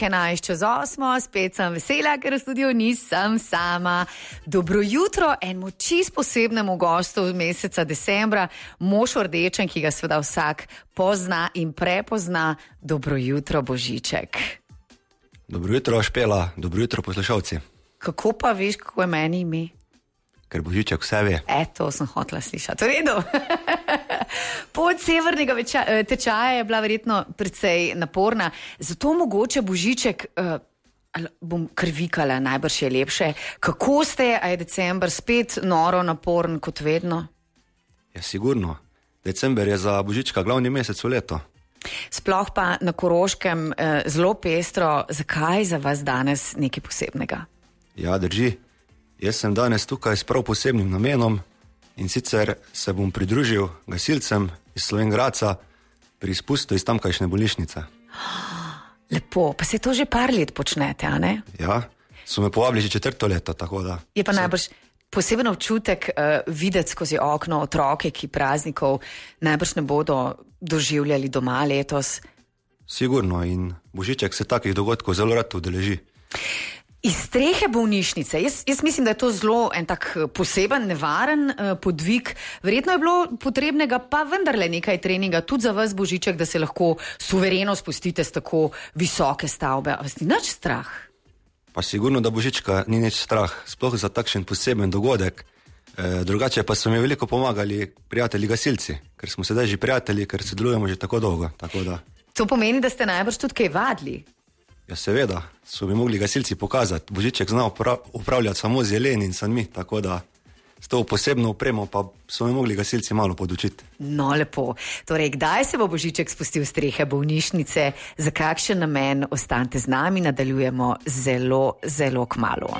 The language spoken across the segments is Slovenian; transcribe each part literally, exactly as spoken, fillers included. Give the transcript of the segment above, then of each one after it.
enajst čez osmo, spet sem vesela, ker v studiu nisem sama. Dobro jutro enemu čisto posebnemu gostu meseca decembra, mož v rdečem, ki ga seveda vsak pozna in prepozna. Dobro jutro, Božiček. Dobro jutro, Špela, dobro jutro, poslušalci. Kako pa veš, kako je meni ime? Ker Božiček vse ve. E, to sem hotela slišati. V redu. Pot severnega veča, tečaja je bila verjetno precej naporna, zato mogoče Božiček, uh, bom krvikala, najbrž je lepše. Kako ste, a je december spet noro naporen kot vedno? Ja, sigurno. December je za Božička glavni mesec v leto. Sploh pa na Koroškem eh, zelo pestro. Zakaj za vas danes nekaj posebnega? Ja, drži. Jaz sem danes tukaj s prav posebnim namenom in sicer se bom pridružil gasilcem iz Slovenj Gradca pri izpustu iz tamkajšnje bolnišnice. Lepo, pa se to že par let počnete, a ne? Ja, so me povabili že četrto leto, tako da... Je pa najbrž poseben občutek uh, videti skozi okno otroke, ki praznikov najbrž ne bodo doživljali doma letos. Sigurno, in Božiček se takih dogodkov zelo rad udeleži. Iz strehe bolnišnice, jaz, jaz mislim, da je to zelo en tak poseben, nevaren uh, podvig. Verjetno je bilo potrebnega pa vendarle nekaj treninga, tudi za vas, Božiček, da se lahko suvereno spustite z tako visoke stavbe. A vas ni nič strah? Pa sigurno, da Božička ni nič strah, sploh za takšen poseben dogodek. E, drugače pa so mi veliko pomagali prijatelji gasilci, ker smo sedaj že prijatelji, ker sodelujemo že tako dolgo. Tako da... To pomeni, da ste najbrž tudi kaj vadili? Ja, seveda, so mi mogli gasilci pokazati. Božiček zna upravljati samo z jeleni in sanmi, tako da s to posebno opremo pa so mi mogli gasilci malo podučiti. No, lepo. Torej, kdaj se bo Božiček spustil strehe bolnišnice, za kakšen namen, ostanite z nami, nadaljujemo zelo, zelo kmalu.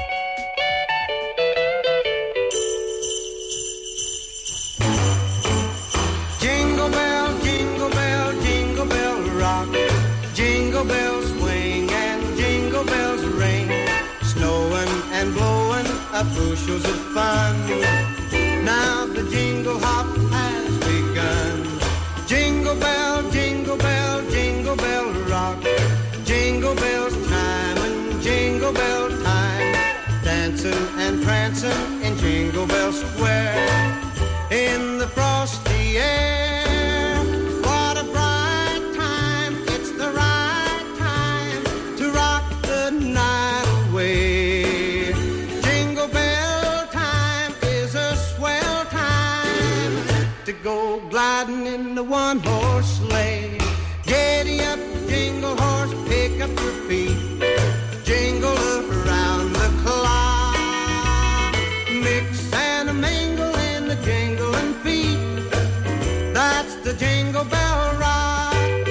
Jingle bell, jingle bell, jingle bell rock, jingle bells swing and jingle bells ring, snowing and blowing up bushels of fun. Now the jingle hop has begun. Jingle bell, jingle bell, jingle bell rock, jingle bells time and jingle bell time, dancing and prancing in Jingle Bell Square, in the frosty air. What a bright time, it's the right time to rock the night away. Jingle bell time is a swell time to go gliding in the one-horse sleigh. Giddy up, jingle horse, pick up your feet, jingle around the clock, mix and a mingle in the jingling feet. That's the Jingle Bell Rock.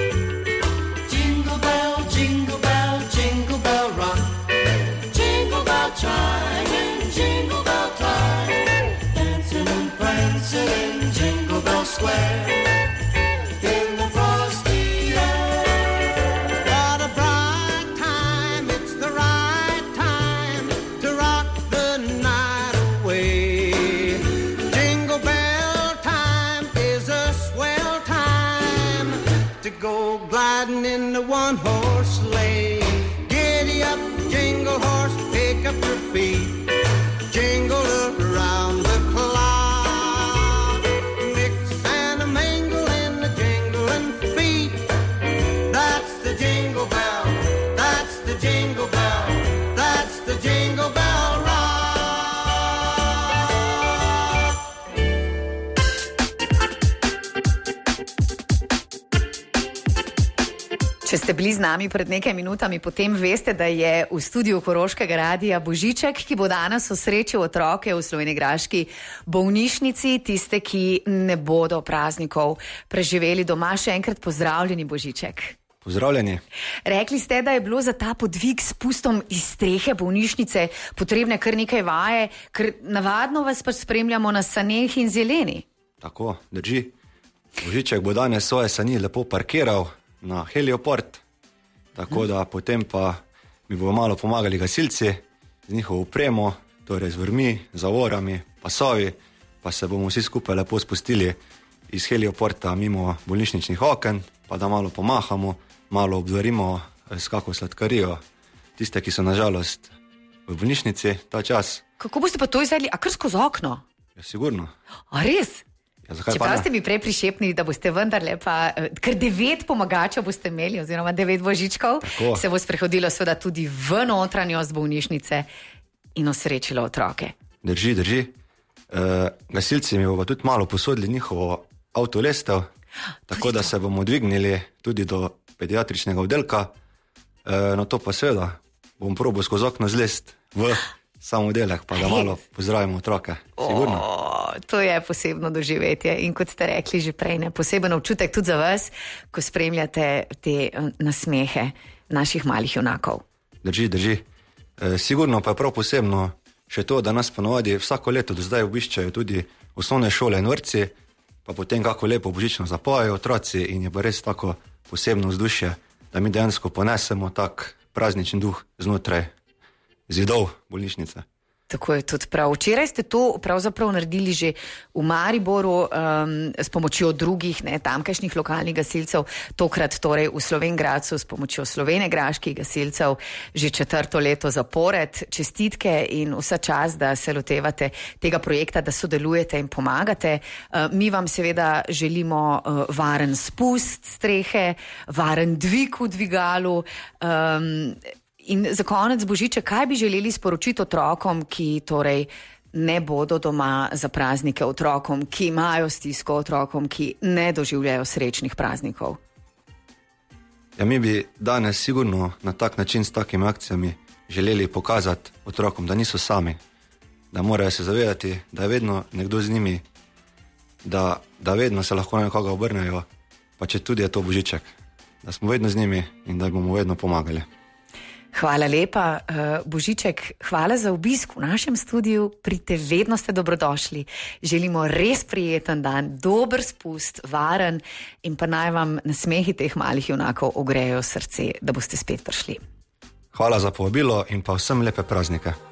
Jingle bell, jingle bell, jingle bell rock, jingle bell chime in Jingle Bell time, dancing and prancing in Jingle Bell Square, in the frosty air. What a bright time, it's the right time to rock the night away. Jingle bell time is a swell time to go gliding in the one-horse sleigh. Giddy up, jingle horse, pick up your feet, jingle around the clock, mix and a mingle in the jingling feet. That's the jingle bell, that's the jingle bell, that's the Jingle Bell Rock. Če ste bili z nami pred nekaj minutami, potem veste, da je v studiu Koroškega radia Božiček, ki bo danes osrečil otroke v slovenjgraški bolnišnici, tiste, ki ne bodo praznikov preživeli doma. Še enkrat pozdravljeni, Božiček. Pozdravljeni. Rekli ste, da je bilo za ta podvig s pustom iz strehe bolnišnice potrebne kar nekaj vaje, ker navadno vas pač spremljamo na saneh in zeleni. Tako, drži. Božiček bo danes svoje sani lepo parkiral na helioport, tako da potem pa mi bodo malo pomagali gasilci z njihovo opremo, torej z vrmi, zavorami, pasovi, pa se bomo vsi skupaj lepo spustili iz helioporta mimo bolnišničnih oken, pa da malo pomahamo, malo obzorimo s kako sladkarijo, tiste, ki so nažalost v bolnišnici ta čas. Kako boste pa to izvedli? A kar skozi okno? Ja, sigurno. A res? Ja, zakaj pa Čeprav ne? ste mi prej prišepnili, da boste vendarle pa, eh, ker devet pomagačev boste imeli, oziroma devet božičkov, Tako. se bo sprehodilo seveda tudi v notranjost bolnišnice in osrečilo otroke. Drži, drži. E, gasilci mi bodo tudi malo posodili njihovo avtolestev, tako da se bomo dvignili tudi do pediatričnega oddelka. E, no to pa seveda bom probal skozi okno zlest v sam oddelek, pa da malo pozdravimo otroke. Sigurno. O, to je posebno doživetje in kot ste rekli že prej, ne, poseben občutek tudi za vas, ko spremljate te eh, nasmehe naših malih junakov. Drži, drži. E, sigurno pa je prav posebno še to, da nas ponovadi vsako leto do zdaj obiščajo tudi osnovne šole in vrtci, pa potem kako lepo božično zapojejo otroci in je pa res tako posebno vzdušje, da mi dejansko ponesemo tak praznični duh znotraj zidov bolnišnice. Tako je tudi prav. Včeraj ste to pravzaprav naredili že v Mariboru um, s pomočjo drugih, ne, tamkajšnjih lokalnih gasilcev, tokrat torej v Slovenj Gradcu s pomočjo slovenjegraških gasilcev že četrto leto zapored. Čestitke in vsa čast, da se lotevate tega projekta, da sodelujete in pomagate. Uh, mi vam seveda želimo uh, varen spust strehe, varen dvig v dvigalu. Um, In za konec Božiček, kaj bi želeli sporočiti otrokom, ki torej ne bodo doma za praznike, otrokom, ki imajo stisko, otrokom, ki ne doživljajo srečnih praznikov? Ja, mi bi danes sigurno na tak način s takimi akcijami želeli pokazati otrokom, da niso sami, da morajo se zavedati, da je vedno nekdo z njimi, da, da vedno se lahko na nekoga obrnejo, pa če tudi je to Božiček, da smo vedno z njimi in da bomo vedno pomagali. Hvala lepa, Božiček, hvala za obisk v našem studiu, pridite, vedno ste dobrodošli. Želimo res prijeten dan, dober spust, varen in pa naj vam nasmehi teh malih junakov ogrejo srce, da boste spet prišli. Hvala za povabilo in pa vsem lepe praznike.